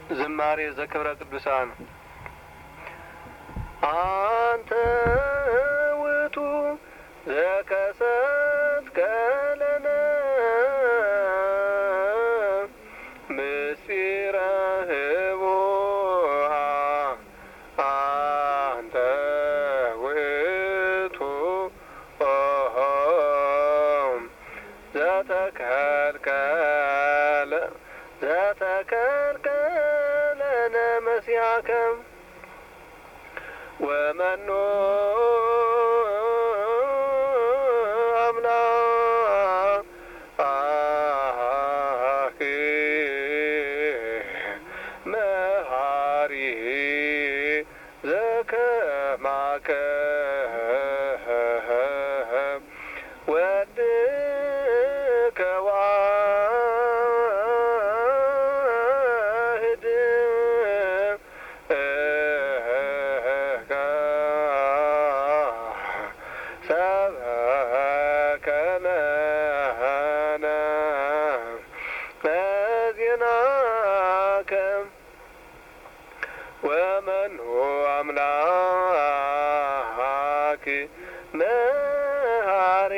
ዝማሬ ዘክብረ ቅዱሳን አንተ ውእቱ ዘከሰትከ ለነ ምስጢረ ህቡአ አንተ ውእቱ ዘተከልከለ መስያከ ወመኖ አምላክ መሃሪ ዘከማከ ወድከ ዋህድ ሰበከነነ በዜናከ ወመኑ አምላክ መሃሪ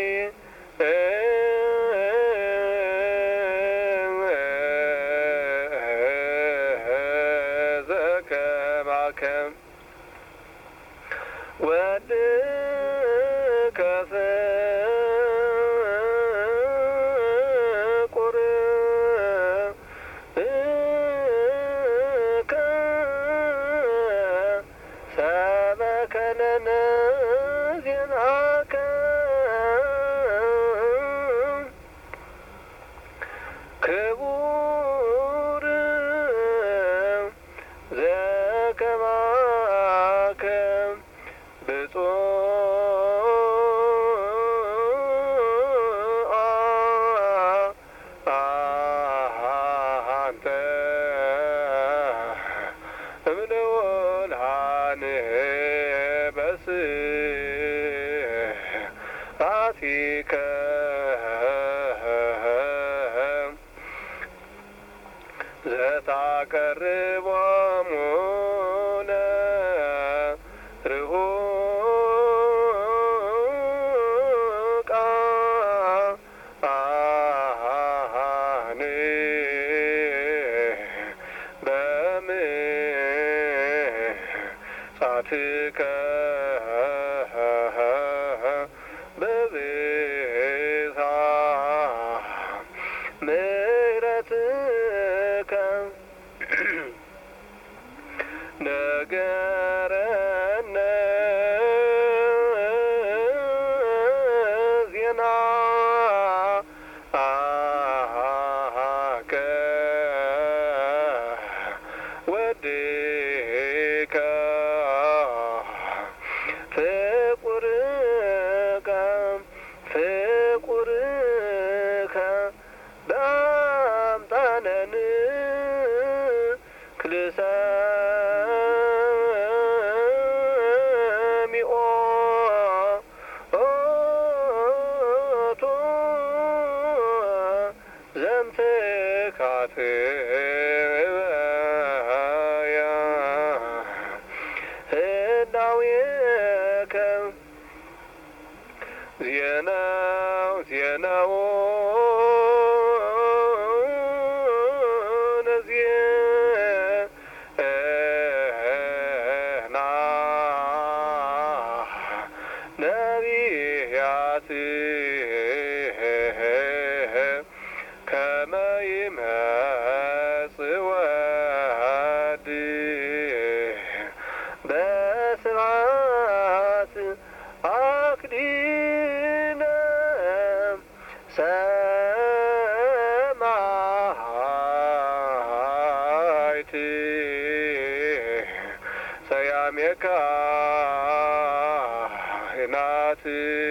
ዘከማከ ወድከ ፍቁር ሰበከለነ ዜናከ ክቡር ዘከማከ ብፁዕ አንተ እምልዑላን በስዓቲከ ዘታቀርቦሙ ለርሑቃን በምጽአትከ በብዝኃ ምሕረትከ ነገረነ ዜናከ ወድከ ፍቁርከ በአምጣነን ክልሰሚኦ ዘምትካትበያ ህላዌከ ዜናው ነዜና ነቢያት ከመ ይመጽእ ወድ በስብሐት አክሊለ ሰማዕት ሰያሜ ካህናት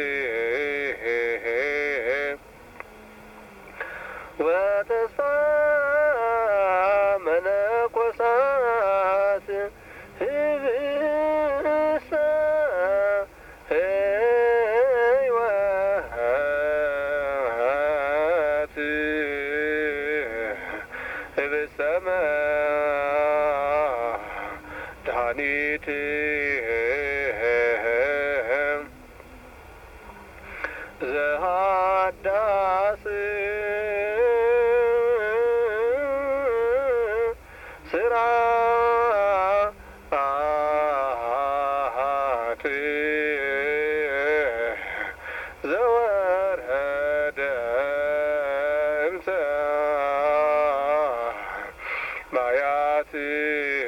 ወተስፋ መነኮሳት ህብስተ ሕይወት ህብስተ መድኃኒት ዘሃዳስ ስርዓት ዘወረደ እምሰማያት